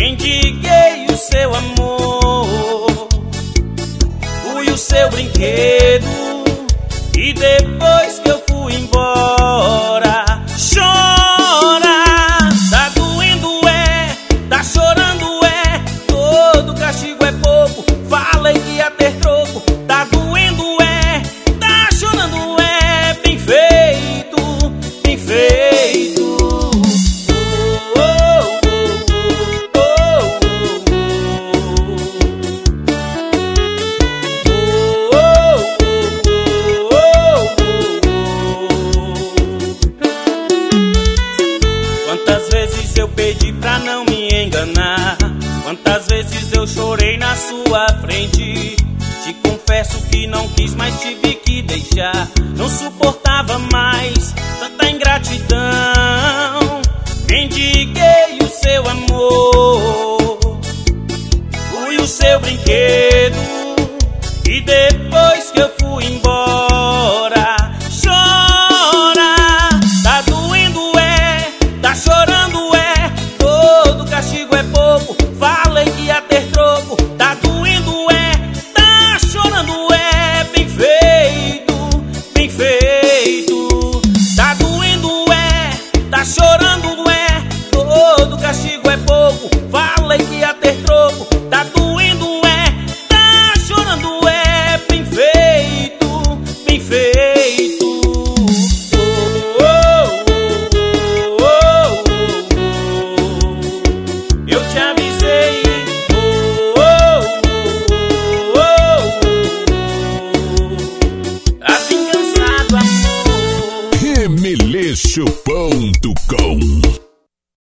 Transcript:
Mendiguei o seu amor, fui o seu brinquedo, e depois que eu fui embora, chora. Tá doendo tá chorando todo castigo é pouco, falei que ia ter troco. Tá doendo tá chorando bem feito, bem feito. Quantas vezes eu pedi pra não me enganar, quantas vezes eu chorei na sua frente. Te confesso que não quis, mas tive que deixar. Não suportava mais tanta ingratidão. Mendiguei o seu amor, fui o seu brinquedo,